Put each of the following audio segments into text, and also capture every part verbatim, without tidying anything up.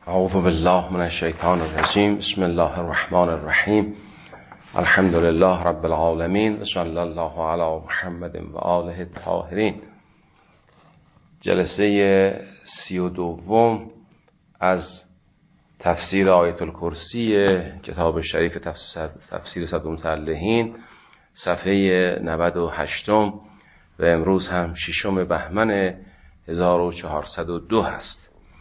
اعوذ بالله من الشیطان الرجیم. بسم الله الرحمن الرحیم. الحمد لله رب العالمین و صلی الله علی محمد و آله الطاهرین. جلسه سی و دوم از تفسیر آیت الکرسی کتاب شریف تفسیر صد متعلهین، صفحه نود و هشت و امروز هم ششم بهمن هزار و چهارصد و دو هست.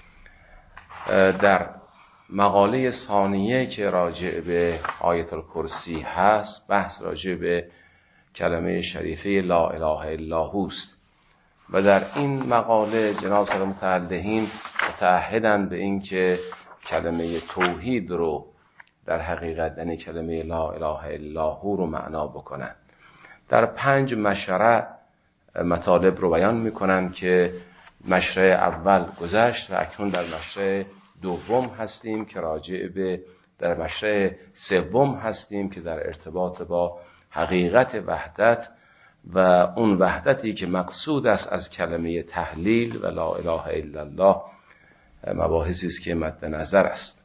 در مقاله ثانیه که راجع به آیت الکرسی هست، بحث راجع به کلمه شریفه لا اله الا هو است و در این مقاله جناب صد متعلهین متعهدند به این که کلمه توحید رو در حقیقت یعنی کلمه لا اله الا هو رو معنا بکنن. در پنج مشرع مطالب رو بیان میکنن که مشرع اول گذشت و اکنون در مشرع دوم هستیم که راجع به در مشرع سوم هستیم که در ارتباط با حقیقت وحدت و اون وحدتی که مقصود است از کلمه تهلیل و لا اله الا الله مباحثی است که مد نظر است.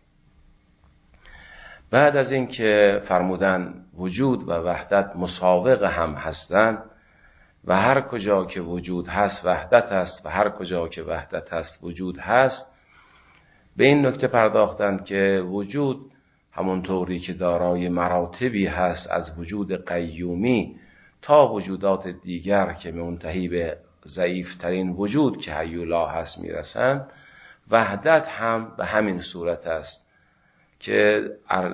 بعد از این که فرمودن وجود و وحدت مساوق هم هستند و هر کجا که وجود هست وحدت هست و هر کجا که وحدت هست وجود هست، به این نکته پرداختند که وجود همونطوری که دارای مراتبی هست از وجود قیومی تا وجودات دیگر که منتهی به ضعیفترین وجود که حی لا هست میرسند، وحدت هم به همین صورت است که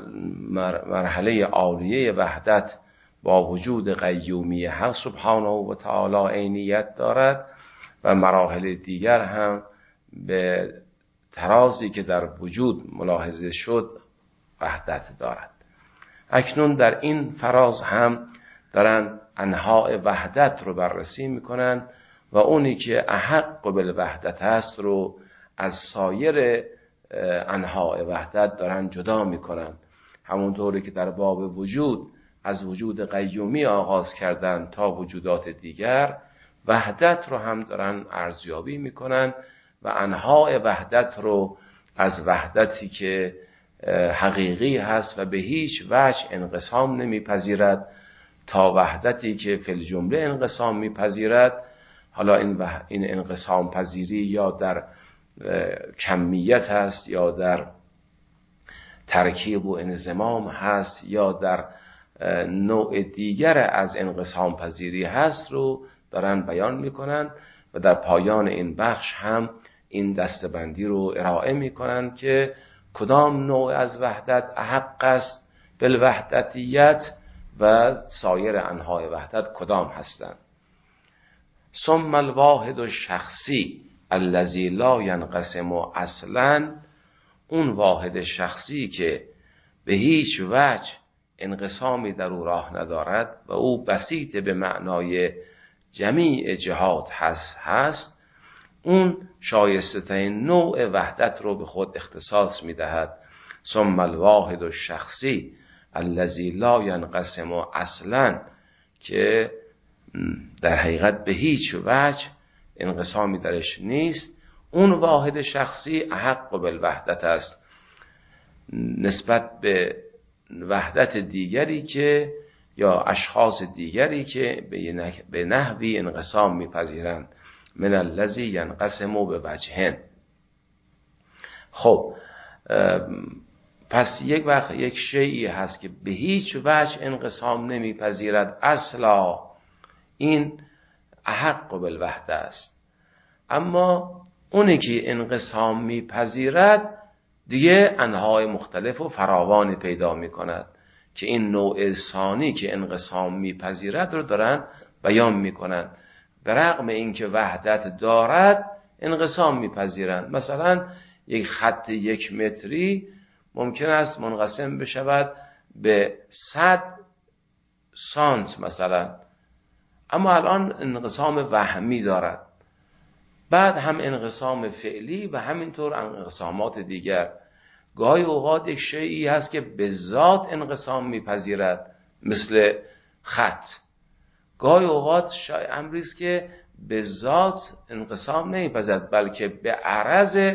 مرحله عالیه وحدت با وجود قیومی حق سبحانه و تعالی عینیت دارد و مراحل دیگر هم به ترازی که در وجود ملاحظه شد وحدت دارد. اکنون در این فراز هم دارن انواع وحدت رو بررسی میکنن و اونی که احق بالوحدت هست رو از سایر انواع وحدت دارن جدا میکنن. همونطوری که در باب وجود از وجود قیومی آغاز کردن تا وجودات دیگر، وحدت رو هم دارن ارزیابی میکنن و انواع وحدت رو از وحدتی که حقیقی هست و به هیچ وجه انقسام نمیپذیرد تا وحدتی که فی الجمله انقسام میپذیرد. حالا این, وح... این انقسام پذیری یا در کمیت هست یا در ترکیب و انضمام هست یا در نوع دیگر از انقسام پذیری هست رو دارن بیان میکنن و در پایان این بخش هم این دستبندی رو ارائه میکنن که کدام نوع از وحدت احق است بالوحدتیت و سایر انواع وحدت کدام هستند. ثم الواحد الشخصی الذی لا ینقسم اصلا، اون واحد شخصی که به هیچ وجه انقسامی در او راه ندارد و او بسیط به معنای جمیع جهات هست هست اون شایسته ترین نوع وحدت رو به خود اختصاص میدهد. ثم الواحد الشخصی الذی لا ینقسم اصلا، که در حقیقت به هیچ وجه انقسامی درش نیست، اون واحد شخصی احق بالوحدت است نسبت به وحدت دیگری که یا اشخاص دیگری که به نحوی انقسام میپذیرند. من الذی ینقسم به وجهن. خب پس یک وقت یک شیئی هست که به هیچ وجه انقسام نمیپذیرد اصلا، این احق بالوحده است. اما اونی که انقسام میپذیرد دیگه انواع مختلف و فراوانی پیدا میکند که این نوع ثانی که انقسام میپذیرد رو دارن بیان میکنن. به رغم اینکه وحدت دارد انقسام میپذیرند. مثلا یک خط یک متری ممکن است منقسم بشود به صد سانت مثلا، اما الان انقسام وهمی دارد. بعد هم انقسام فعلی و همینطور انقسامات دیگر. گاهی اوقات یک شیئی هست که به ذات انقسام میپذیرد مثل خط. گاهی اوقات امری است که به ذات انقسام نمیپذیرد بلکه به عرض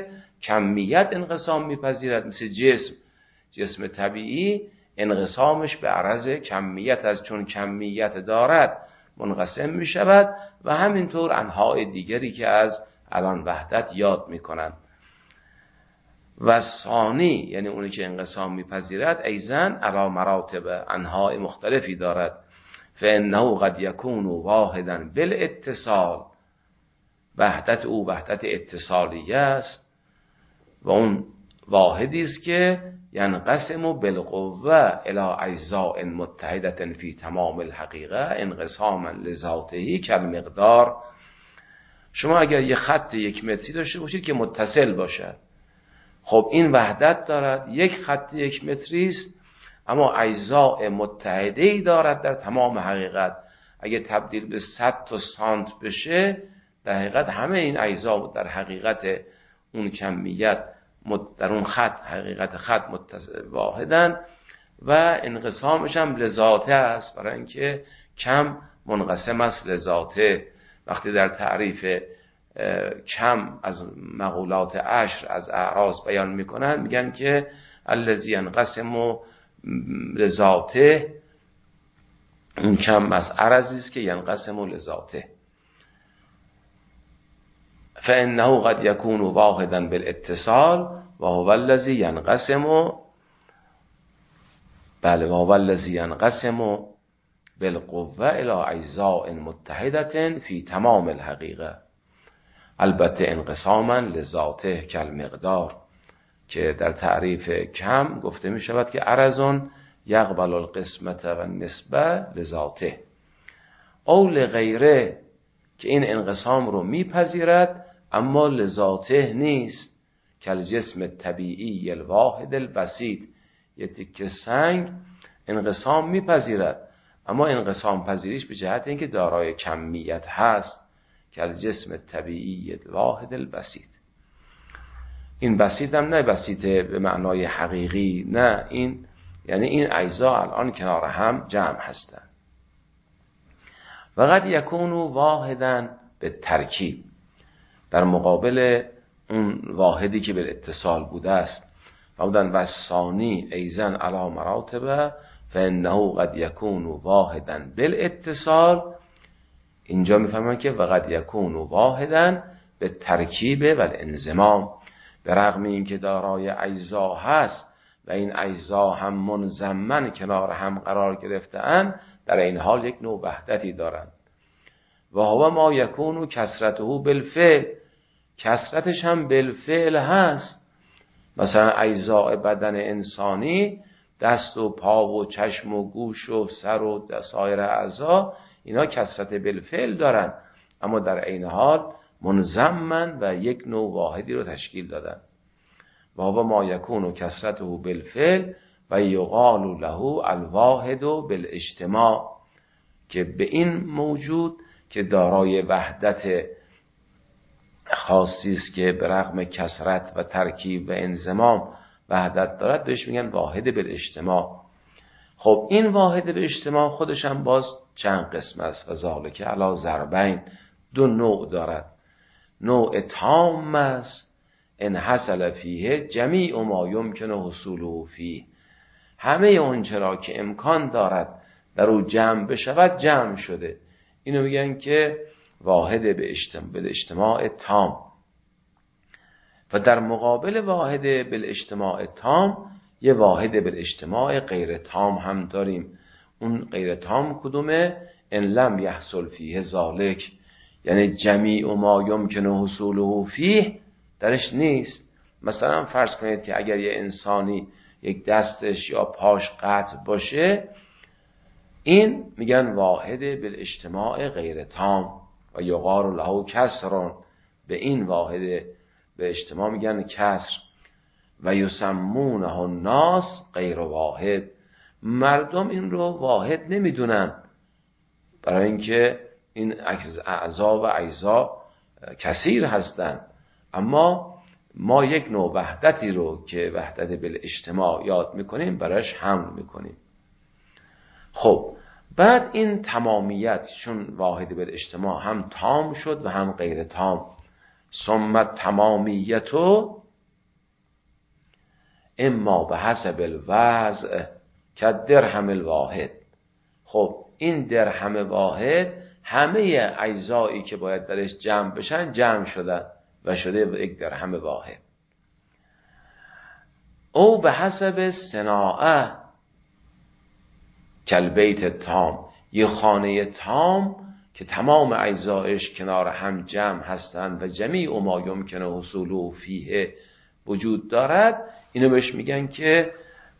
کمیت انقسام میپذیرد، مثل جسم جسم طبیعی انقسامش به عرض کمیت از چون کمیت دارد منقسم میشود و همینطور انواع دیگری که از الان وحدت یاد میکنند. و ثانی یعنی اونی که انقسام میپذیرد ایزن علی مراتب انواع مختلفی دارد. فانه قد یکون واحدا بالاتصال، وحدت او وحدت اتصالیه است و اون واحدی است که ینقسم بالقوه الی اجزاء متحده فی تمام الحقیقه انقساما لذاته کالمقدار. شما اگر یه خط یک متری داشته باشید که متصل باشد، خب این وحدت دارد، یک خط یک متری است اما اجزاء متحده‌ای دارد در تمام حقیقت. اگه تبدیل به صد تا سانت بشه، در حقیقت همه این اجزا در حقیقت اون کمیت در اون خط حقیقت خط واحدن و انقسامش هم لذاته است، برای اینکه کم منقسم است لذاته. وقتی در تعریف کم از مقولات عشر از اعراض بیان میکنن میگن که الذی ینقسم لذاته، اون کم از عرضی است که ینقسم لذاته. فانه قد یکون واحدا بالاتصال و هو الذی ینقسم بله و هو الذی ینقسم بالقوه الی اجزاء متحده فی تمام الحقیقه. البته انقساما لذاته کالمقدار، که در تعریف کم گفته می شود که عرضون یقبل القسمت و نسبه لذاته، او لغیره که این انقسام رو میپذیرد اما لذاته نیست، کالجسم طبیعی الواحد البسیط. یه تکه سنگ انقسام میپذیرد اما انقسام پذیریش به جهت اینکه دارای کمیت هست، کالجسم طبیعی الواحد البسیط. این بسیط هم نه بسیطه به معنای حقیقی، نه، این یعنی این اجزا الان کنار هم جمع هستند. و قد یکون واحدا به ترکیب، در مقابل اون واحدی که به اتصال بوده است. و بودن و ثانی ایزن علی مراتب فانه قد یکون واحدا بالاتصال. اینجا میفهمن که و قد یکون واحدا به ترکیب و الانضمام، به رغم این که دارای اجزا هست و این اجزا هم منضمن کنار هم قرار گرفته‌اند، در این حال یک نوع وحدتی دارند. و هو ما یکون کثرته بالفعل، کثرتش هم بالفعل هست. مثلا اجزاء بدن انسانی، دست و پا و چشم و گوش و سر و سایر اعضا، اینا کثرت بالفعل دارن اما در عین حال منضمن و یک نوع واحدی رو تشکیل دادن. و هو ما یکون کثرته بالفعل و یقال له الواحد بالاجتماع، که به این موجود که دارای وحدت خاصی است که به رغم کثرت و ترکیب و انضمام وحدت دارد، بهش میگن واحد بالاجتماع. خب این واحد بالاجتماع خودش هم باز چند قسم است و ذالک علی ضربین، دو نوع دارد. نوع تام است ان حصل فیه جمیع ما یمکن حصوله فیه، همه اون چرا که امکان دارد در او جمع بشود جمع شده، اینو میگن که واحد به اجتماع تام. و در مقابل واحد به اجتماع تام یه واحد به اجتماع غیر تام هم داریم. اون غیر تام کدومه؟ ان لم یحصل فیه ذالک، یعنی جمیع ما یمکن حصوله فیه درش نیست. مثلا فرض کنید که اگر یه انسانی یک دستش یا پاش قطع باشه، این میگن واحد به اجتماع غیر تام و یقال له کسرون، به این واحد به اجتماع میگن کسر. و یسمونه الناس غیر واحد، مردم این رو واحد نمیدونن، برای اینکه این اعضا و اجزا کثیر هستند. اما ما یک نوع وحدتی رو که وحدت بالاجتماع یاد میکنیم براش حمل میکنیم. خب بعد این تمامیت چون واحد بالاجتماع هم تام شد و هم غیر تام، ثم تمامیتو اما به حسب الوضع که درهم الواحد. خب این درهم واحد همه اجزایی که باید درش جمع بشن جمع شدن و شده یک درهم واحد. او به حسب صناعه کالبیت تام، یه خانه تام که تمام اجزایش کنار هم جمع هستند و جمیع ما یمکن حصوله فیه وجود دارد، اینو بهش میگن که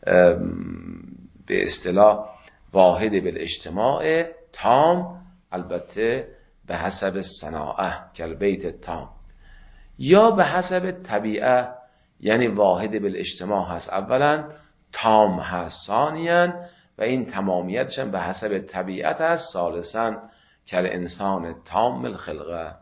به اصطلاح واحد بالاجتماع تام، البته به حسب صناعه کالبیت تام. یا به حسب طبیعه، یعنی واحد بالاجتماع هست اولا، تام هست ثانیاً، و این تمامیتش به حسب طبیعت هست ثالثاً، کل انسان تام الخلقه.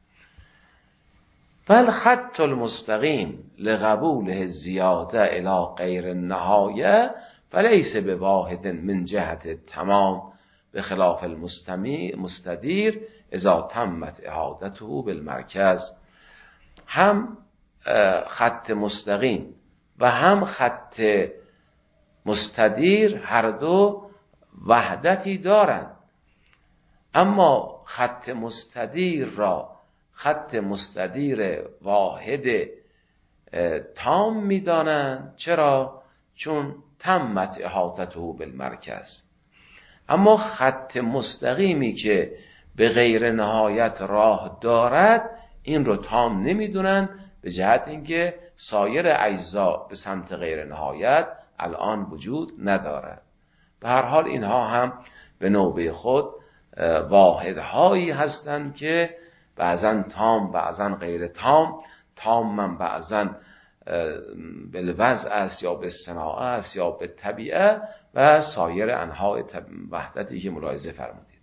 بل خط المستقیم لقبوله زیاده الی غیر النهایه فلیس به واحد من جهت تمام به خلاف المستدیر اذا تمت احاطته بالمرکز. هم خط مستقیم و هم خط مستدیر هر دو وحدتی دارند، اما خط مستدیر را خط مستدیر واحد تام میدانند. چرا؟ چون تمت احاطته بالمرکز. اما خط مستقیمی که به غیر نهایت راه دارد این رو تام نمیدونن، به جهت اینکه سایر اجزا به سمت غیر نهایت الان وجود ندارد. به هر حال اینها هم به نوبه خود واحدهایی هستند که بعضا تام بعضا غیر تام، تام من بعضا بالوضع است یا به صناعه است یا به طبیعه و سایر انواع وحدتی که ملاحظه فرمودید.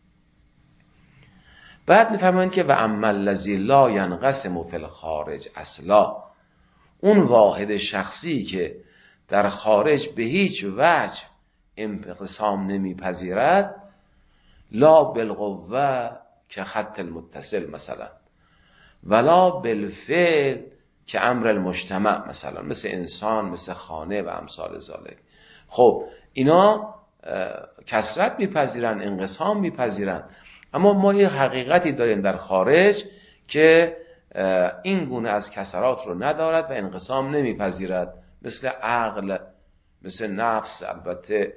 بعد میفرمایند که و اما الذی لا ینقسم فی الخارج اصلا، اون واحد شخصی که در خارج به هیچ وجه انقسام نمیپذیرد، لا بالقوه که خط المتصل مثلا، ولا بالفعل که امر المجتمع مثلا، مثل انسان، مثل خانه و امثال ذالک. خب اینا کثرت میپذیرن، انقسام میپذیرن، اما ما یه حقیقتی داریم در خارج که این گونه از کثرات رو ندارد و انقسام نمیپذیرد، مثل عقل، مثل نفس، البته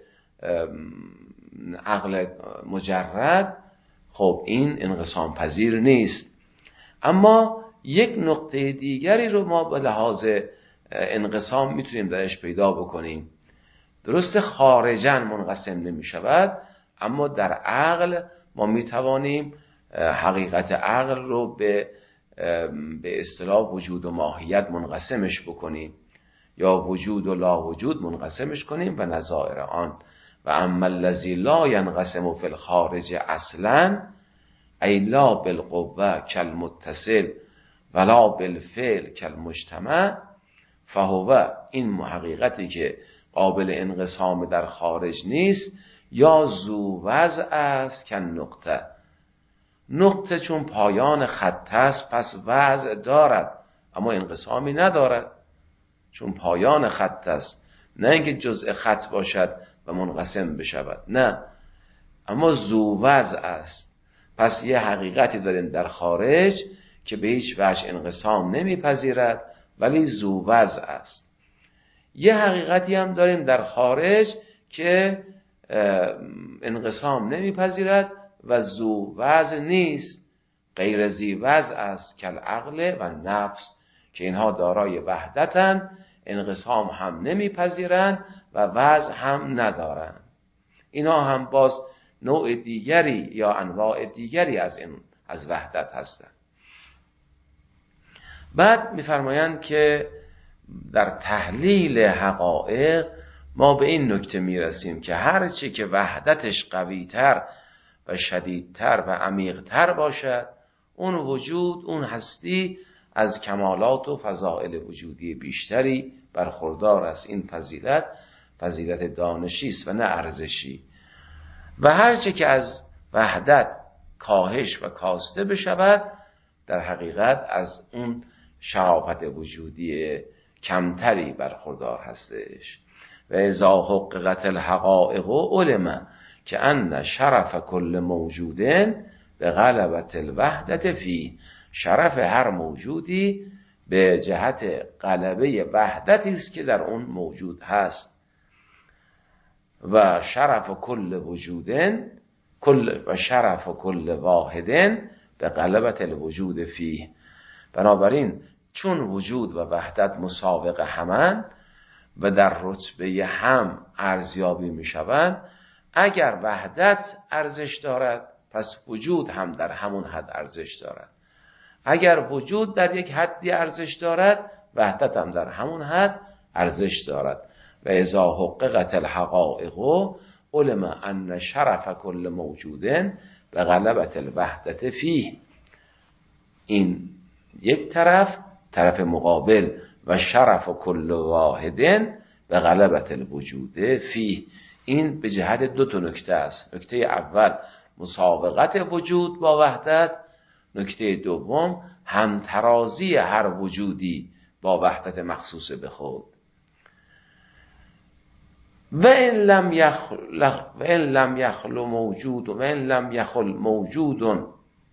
عقل مجرد خب این انقسام پذیر نیست. اما یک نقطه دیگری رو ما به لحاظ انقسام میتونیم درش پیدا بکنیم. درست خارجاً منقسم نمی شود، اما در عقل ما میتوانیم حقیقت عقل رو به به اصطلاح وجود و ماهیت منقسمش بکنیم، یا وجود و لا وجود منقسمش کنیم و نظائر آن. و اما الذی لا ینقسم فی الخارج اصلا ای لا بالقوه کالمتصل ولا بالفعل کالمجتمع فهو، این حقیقتی که قابل انقسام در خارج نیست، یا ذو وضع است که نقطه. نقطه چون پایان خط است پس وضع دارد اما انقسامی ندارد، چون پایان خط است، نه اینکه جزء خط باشد و منقسم بشود، نه، اما ذو وضع است. پس یه حقیقتی داریم در خارج که به هیچ وجه انقسام نمیپذیرد ولی ذو وضع است. یه حقیقتی هم داریم در خارج که انقسام نمیپذیرد و ذو وضع نیست، غیر ذی وضع است که العقل و نفس، که اینها دارای وحدتن، انقسام هم نمیپذیرند و وضع هم ندارند. اینا هم باز نوع دیگری یا انواع دیگری از این از وحدت هستند. بعد میفرمایند که در تحلیل حقایق ما به این نکته میرسیم که هر چی که وحدتش قویتر و شدیدتر و عمیقتر باشد، اون وجود، اون هستی از کمالات و فضائل وجودی بیشتری برخوردار است. این فضیلت فضیلت دانشی است و نه ارزشی. و هر چه که از وحدت کاهش و کاسته بشود، در حقیقت از اون شرافت وجودی کمتری برخوردار هستش. و اذا حققت الحقائق علم که ان شرف کل موجود به غلبت الوحدت فی، شرف هر موجودی به جهت غلبه وحدتی است که در اون موجود هست. و شرف کل وجودن کل و شرف کل واحدن به غلبت الوجود فیه. بنابراین چون وجود و وحدت مساوق همن و در رتبه هم ارزیابی می شوند، اگر وحدت ارزش دارد پس وجود هم در همون حد ارزش دارد. اگر وجود در یک حدی ارزش دارد، وحدت هم در همون حد ارزش دارد. و اذا حققت الحقائق علم ان شرف کل موجود به غلبت الوحدت فیه. این یک طرف، طرف مقابل، و شرف کل واحد به غلبت الوجود فیه. این به جهت دو تا نکته است. نکته اول مسابقت وجود با وحدت، نکته دوم همترازی هر وجودی با وحدت مخصوص به خود. و ان لم یخل و ان لم یخل موجود و ان لم یخل موجود و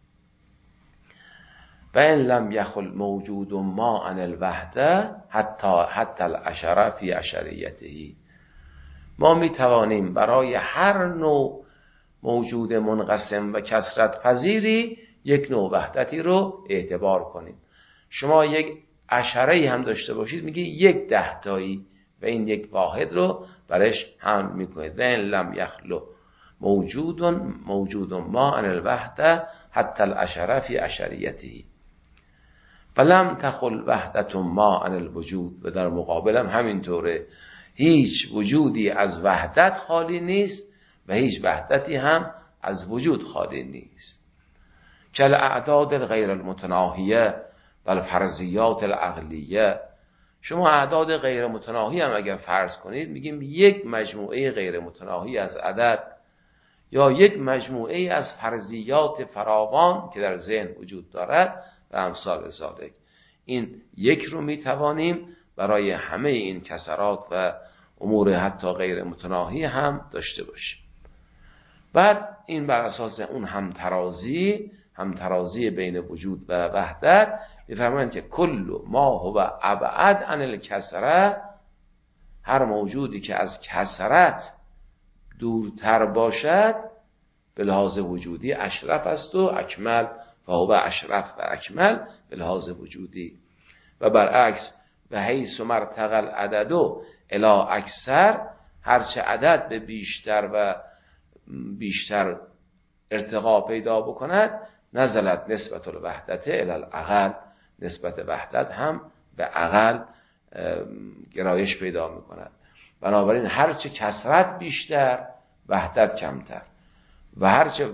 ان لم یخل موجود ما عن الوحده حتی حتی العشره فی عشریته. ما می توانیم برای هر نوع موجود منقسم و کثرت پذیری یک نوع وحدتی رو اعتبار کنیم. شما یک عشره هم داشته باشید، میگی یک دهتایی، و این یک واحد رو برش حمل میکنید. و ان لم یخلو موجود موجود ما عن الوحده حتی العشره فی عشریته فلم تخل وحدت ما عن الوجود. و در مقابل هم همینطوره، هیچ وجودی از وحدت خالی نیست و هیچ وحدتی هم از وجود خالی نیست. کل اعداد غیر المتناهیه و الفرضیات العقلیه. شما اعداد غیر متناهی هم اگر فرض کنید، میگیم یک مجموعه غیر متناهی از عدد یا یک مجموعه از فرضیات فراوان که در ذهن وجود دارد و امثال ذالک. این یک رو میتوانیم برای همه این کسرات و امور حتی غیر متناهی هم داشته باشیم. بعد این بر اساس اون همترازی همترازی بین وجود و وحدت میفرمایند که کل ما هو ابعد عن الکثره، هر موجودی که از کثرت دورتر باشد به لحاظ وجودی اشرف است و اکمل، و هو اشرف و اکمل به لحاظ وجودی. و برعکس و حیث مرتقى العدد الی اکثر، هرچه عدد به بیشتر و بیشتر ارتقا پیدا بکند نزلت نسبت الوحدت الی الاقل، نسبت وحدت هم به اقل گرایش پیدا میکند. بنابراین هرچه کثرت بیشتر وحدت کمتر، و هرچه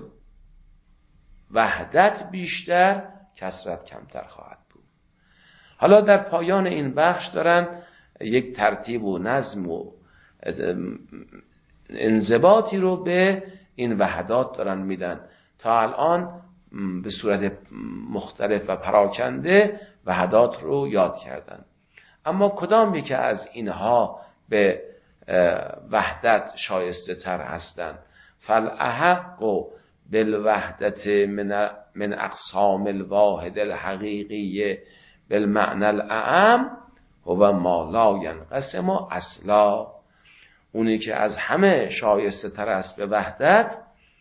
وحدت بیشتر کثرت کمتر خواهد بود. حالا در پایان این بخش دارن یک ترتیب و نظم و انضباطی رو به این وحدات دارن میدن. تا الان به صورت مختلف و پراکنده وحدات رو یاد کردن، اما کدام یکی از اینها به وحدت شایسته تر هستند؟ فالاحق بالوحدت من من اقسام الواحد الحقیقی بالمعنى الاعم هو ما لا ينقسم اصلا. اونی که از همه شایسته تر است به وحدت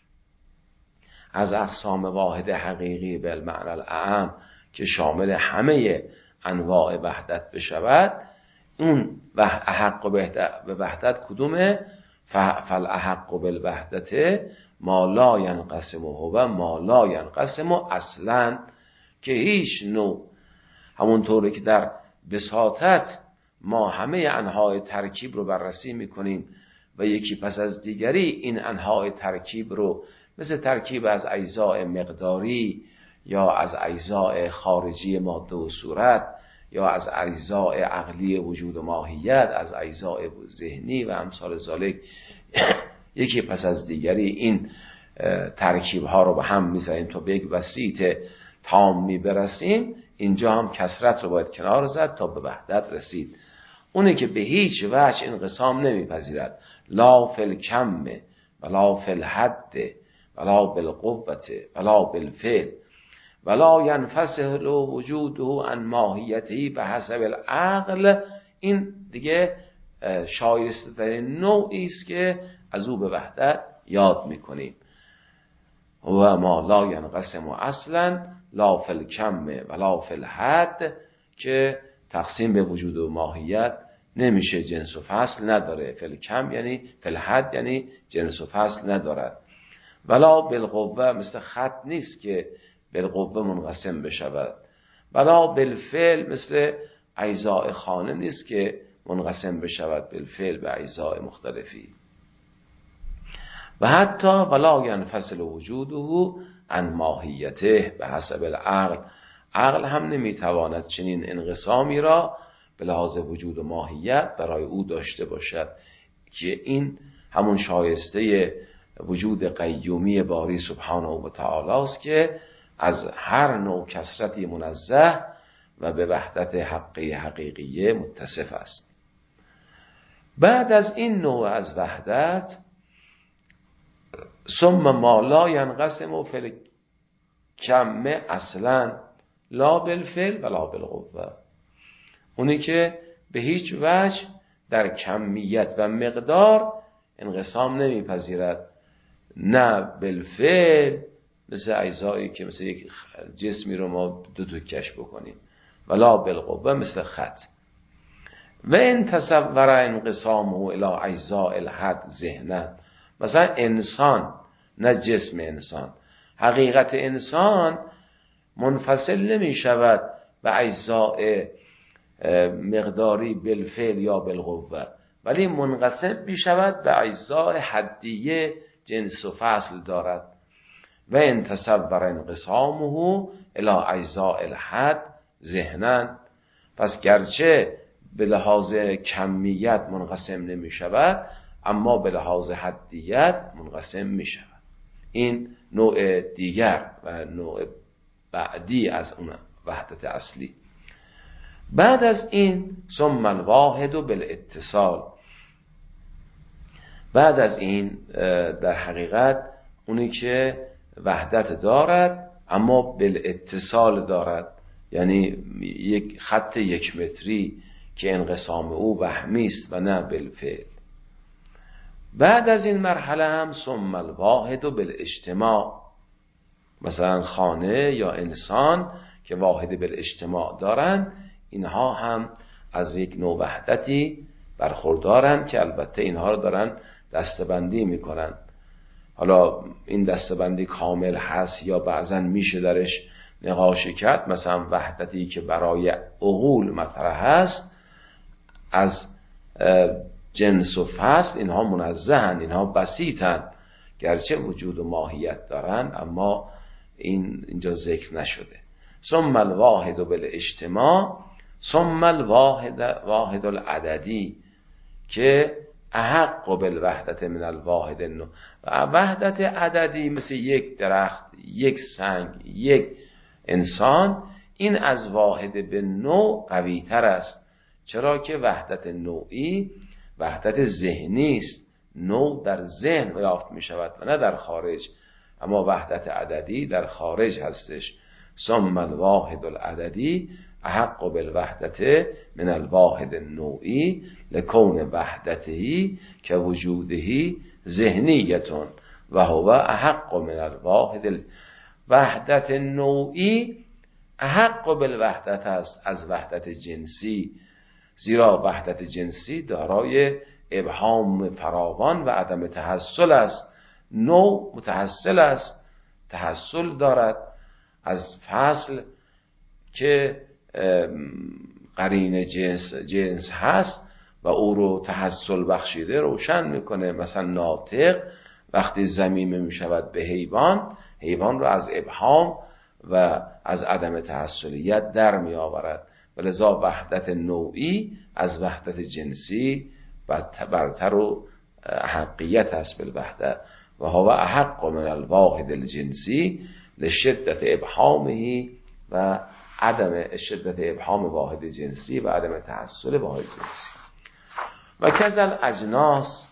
از اقسام واحد حقیقی بالمعنى الاعم که شامل همه انواع وحدت بشود، اون احق به وحدت کدومه؟ فالاحق بالوحدت ما لا ینقسم هو ما لا ینقسم اصلا، که هیچ نوع، همونطوری که در بساطت ما همه انواع ترکیب رو بررسی میکنیم و یکی پس از دیگری این انواع ترکیب رو، مثل ترکیب از اجزاء مقداری یا از اجزاء خارجی ماده و صورت یا از اجزاء عقلی وجود و ماهیت، از اجزاء ذهنی و امثال ذالک، یکی پس از دیگری این ترکیب ها رو به هم میزنیم تا به یک وسیط تامی برسیم. اینجا هم کسرت رو باید کنار زد تا به وحدت رسید. اونی که به هیچ وجه انقسام نمیپذیرد، لا فی الکم ولا فی الحد ولا بالقوة ولا بالفعل ولا ینفصل وجوده عن ماهیته به حسب العقل، این دیگه شایسته ترین نوعی است که از او به وحدت یاد میکنیم. و ما لا ینقسم اصلا لا فی الکم ولا فی الحد، که تقسیم به وجود و ماهیت نمیشه، جنس و فصل نداره. فی الکم یعنی فی الحد یعنی جنس و فصل ندارد. ولا بالقوه، مثل خط نیست که بالقوه منقسم بشود. ولا بالفعل، مثل اجزاء خانه نیست که منقسم بشود بالفعل به اجزاء مختلفی. و حتی ولا ینفصل وجوده عن ماهیته به حسب العقل، عقل هم نمیتواند چنین انقسامی را به لحاظ وجود و ماهیت برای او داشته باشد، که این همون شایسته وجود قیومی باری سبحانه و تعالی است که از هر نوع کثرتی منزه و به وحدت حقی حقیقیه متصف است. بعد از این نوع از وحدت، ثم ما لا ینقسم فی الکم اصلا لا بالفعل ولا بالقوه، اونی که به هیچ وجه در کمیت و مقدار انقسام نمیپذیرد، نه بالفعل مثل اجزایی که مثل یک جسمی رو ما دو تا کش بکنیم، ولا بالقوه مثل خط. و ان تصور انقسامه الی اجزاء الحد ذهنا، مثلا انسان، نه جسم انسان، حقیقت انسان منفصل نمی شود به اجزاء مقداری بالفعل یا بالقوه، ولی منقسم می شود به اجزاء حدیه جنس و فصل دارد. و ان تصور انقسامه الی اجزاء الحد ذهنا، پس گرچه به لحاظ کمیت منقسم نمی شود، اما به لحاظ حدیت منقسم می شود. این نوع دیگر و نوع بعدی از اون وحدت اصلی. بعد از این ثم الواحد بالاتصال، بعد از این در حقیقت اونی که وحدت دارد اما بالاتصال دارد، یعنی یک خط یک متری که انقسام او وهمی است و نه بالفعل. بعد از این مرحله هم ثم الواحد بالاجتماع، مثلا خانه یا انسان که واحد بالاجتماع دارن، اینها هم از یک نوع وحدتی برخوردارن که البته اینها رو دارن دستبندی میکنن. حالا این دستبندی کامل هست یا بعضا میشه درش نقاش کرد. مثلا وحدتی که برای عقول مطرح هست از جنس و فصل، اینها منزهن، اینها بسیطن، گرچه وجود و ماهیت دارن اما این اینجا ذکر نشده. ثم الواحد بالاجتماع ثم الواحد واحد العددی که احق بالوحدت من الواحد النوع. وحدت عددی مثل یک درخت، یک سنگ، یک انسان، این از واحد به نوع قوی تر است، چرا که وحدت نوعی وحدت ذهنی است، نوع در ذهن یافت می شود و نه در خارج، اما وحدت عددی در خارج هستش. ثم الواحد العددی احق بالوحدت من الواحد النوعی لکون وحدته که وجوده ذهنیتون و هو احق من الواحد. وحدت نوعی احق بالوحدت است از وحدت جنسی، زیرا وحدت جنسی دارای ابهام فراوان و عدم تحصل است. نوع متحصل است، تحصل دارد از فصل که قرین جنس جنس هست و او رو تحصل بخشیده روشن میکنه. مثلا ناطق وقتی ضمیمه میشود به حیوان، حیوان رو از ابهام و از عدم تحصلیت در می آورد. ولذا وحدت نوعی از وحدت جنسی برتر و احقیت است بالوحدت و هو احق من الواحد الجنسی لشدت ابهامه و عدم شدت ابهام واحد جنسی و عدم تحصل واحد جنسی. و کذل اجناس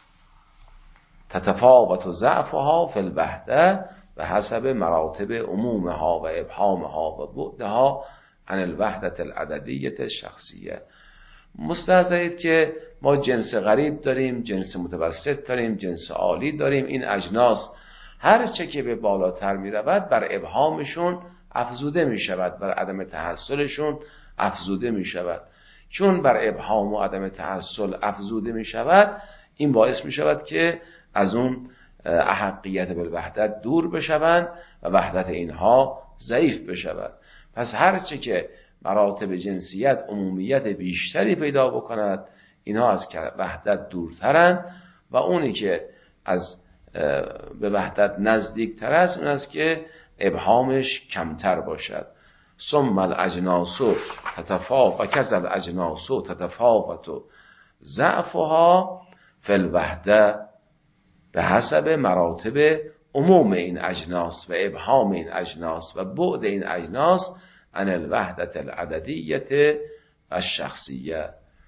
تتفاوت ضعفها فی الوحده و حسب مراتب عمومها و ابهامها و بعدها عن الوحدت العددیت شخصیه. مستحضرید که ما جنس غریب داریم، جنس متوسط داریم، جنس عالی داریم. این اجناس هر چه که به بالاتر می رود بر ابهامشون افزوده می شود، بر عدم تحصلشون افزوده می شود. چون بر ابهام و عدم تحصل افزوده می شود، این باعث می شود که از اون احقیت بالوحدت دور بشوند و وحدت اینها ضعیف بشود. پس هر چه که مراتب جنسیت عمومیت بیشتری پیدا بکند، اینها از وحدت دورترند و اونی که از به وحدت نزدیکتر است اون است که ابهامش کمتر باشد. ثم الاجناس تتفاوت و کذا الاجناس تتفاوت ضعفها فی الوحده به حسب مراتب عموم این اجناس و ابهام این اجناس و بعد این اجناس عن الوحدت العددیت و شخصیه.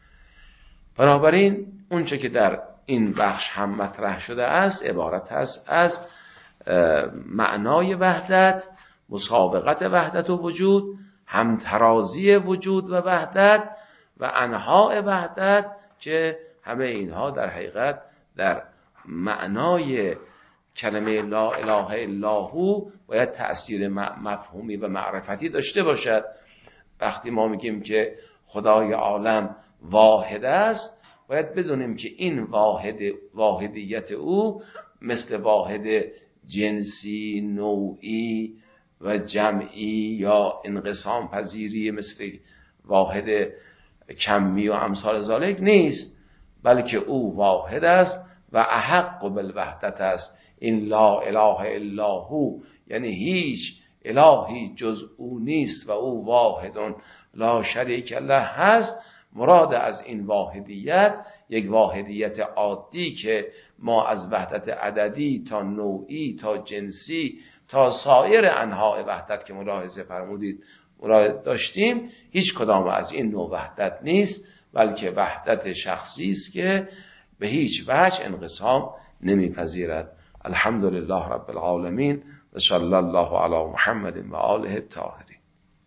بنابراین اونچه که در این بخش هم مطرح شده است عبارت است از معنای وحدت، مسابقت وحدت و وجود، همترازی وجود و وحدت و انواع وحدت که همه اینها در حقیقت در معنای کلمه لا اله الا هو باید تأثیر مفهومی و معرفتی داشته باشد. وقتی ما میگیم که خدای عالم واحد است، باید بدونیم که این واحد واحدیت او مثل واحد جنسی، نوعی و جمعی یا انقسام پذیری مثل واحد کمی و امثال ذالک نیست، بلکه او واحد است و احق بالوحدت است. این لا اله الا هو یعنی هیچ الهی جز او نیست و او واحد لا شریک له هست. مراد از این واحدیت یک واحدیت عادی که ما از وحدت عددی تا نوعی تا جنسی تا سایر انواع وحدت که ملاحظه فرمودید مراد داشتیم، هیچ کدام از این نوع وحدت نیست، بلکه وحدت شخصی است که به هیچ وجه انقسام نمیپذیرد. الحمدلله رب العالمین و صلی الله علی محمد و آله الطاهرین.